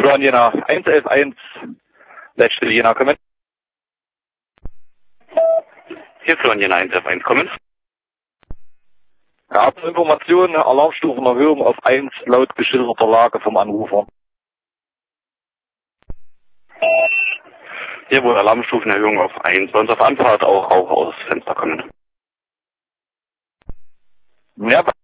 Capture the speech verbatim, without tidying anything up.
Südbahn Jena eins elf eins, letzte Jena, kommen. Hier Südbahn Jena eins elf eins, kommen. Ja, Information, Alarmstufenerhöhung auf eins laut geschilderter Lage vom Anrufer. Hier wohl Alarmstufenerhöhung auf eins. Bei uns auf Anfahrt auch Rauch aus Fenster kommen. Ja,